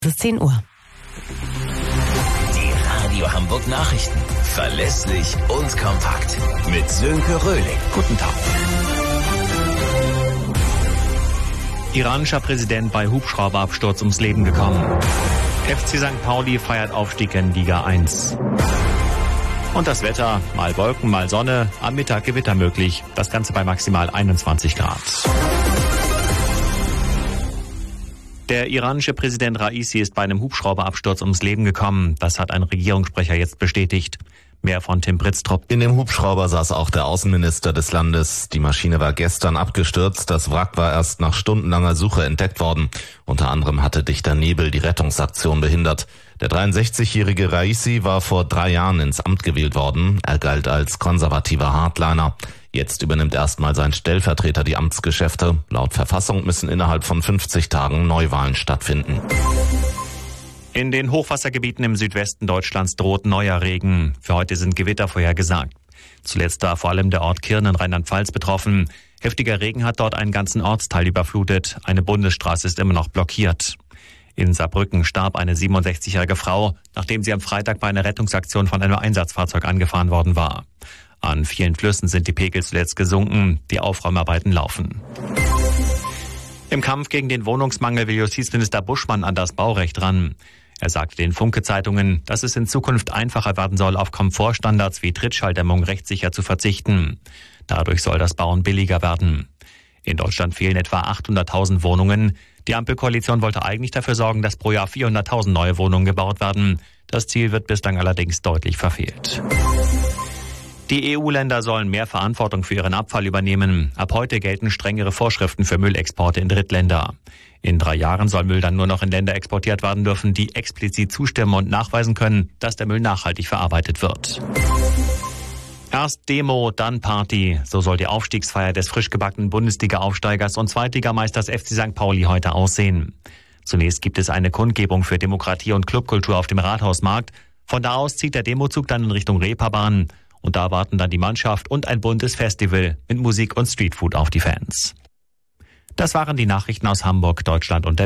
Bis 10 Uhr. Die Radio Hamburg Nachrichten. Verlässlich und kompakt. Mit Sönke Röhling. Guten Tag. Iranischer Präsident bei Hubschrauberabsturz ums Leben gekommen. FC St. Pauli feiert Aufstieg in Liga 1. Und das Wetter, mal Wolken, mal Sonne, am Mittag Gewitter möglich. Das Ganze bei maximal 21 Grad. Der iranische Präsident Raisi ist bei einem Hubschrauberabsturz ums Leben gekommen. Das hat ein Regierungssprecher jetzt bestätigt. Mehr von Tim Britztrup. In dem Hubschrauber saß auch der Außenminister des Landes. Die Maschine war gestern abgestürzt. Das Wrack war erst nach stundenlanger Suche entdeckt worden. Unter anderem hatte dichter Nebel die Rettungsaktion behindert. Der 63-jährige Raisi war vor 3 Jahren ins Amt gewählt worden. Er galt als konservativer Hardliner. Jetzt übernimmt erstmal sein Stellvertreter die Amtsgeschäfte. Laut Verfassung müssen innerhalb von 50 Tagen Neuwahlen stattfinden. In den Hochwassergebieten im Südwesten Deutschlands droht neuer Regen. Für heute sind Gewitter vorhergesagt. Zuletzt war vor allem der Ort Kirn in Rheinland-Pfalz betroffen. Heftiger Regen hat dort einen ganzen Ortsteil überflutet. Eine Bundesstraße ist immer noch blockiert. In Saarbrücken starb eine 67-jährige Frau, nachdem sie am Freitag bei einer Rettungsaktion von einem Einsatzfahrzeug angefahren worden war. An vielen Flüssen sind die Pegel zuletzt gesunken. Die Aufräumarbeiten laufen. Im Kampf gegen den Wohnungsmangel will Justizminister Buschmann an das Baurecht ran. Er sagte den Funke-Zeitungen, dass es in Zukunft einfacher werden soll, auf Komfortstandards wie Trittschalldämmung rechtssicher zu verzichten. Dadurch soll das Bauen billiger werden. In Deutschland fehlen etwa 800.000 Wohnungen. Die Ampelkoalition wollte eigentlich dafür sorgen, dass pro Jahr 400.000 neue Wohnungen gebaut werden. Das Ziel wird bislang allerdings deutlich verfehlt. Die EU-Länder sollen mehr Verantwortung für ihren Abfall übernehmen. Ab heute gelten strengere Vorschriften für Müllexporte in Drittländer. In 3 Jahren soll Müll dann nur noch in Länder exportiert werden dürfen, die explizit zustimmen und nachweisen können, dass der Müll nachhaltig verarbeitet wird. Erst Demo, dann Party. So soll die Aufstiegsfeier des frisch gebackenen Bundesliga-Aufsteigers und Zweitligameisters FC St. Pauli heute aussehen. Zunächst gibt es eine Kundgebung für Demokratie und Clubkultur auf dem Rathausmarkt. Von da aus zieht der Demozug dann in Richtung Reeperbahn. Und da warten dann die Mannschaft und ein buntes Festival mit Musik und Streetfood auf die Fans. Das waren die Nachrichten aus Hamburg, Deutschland und der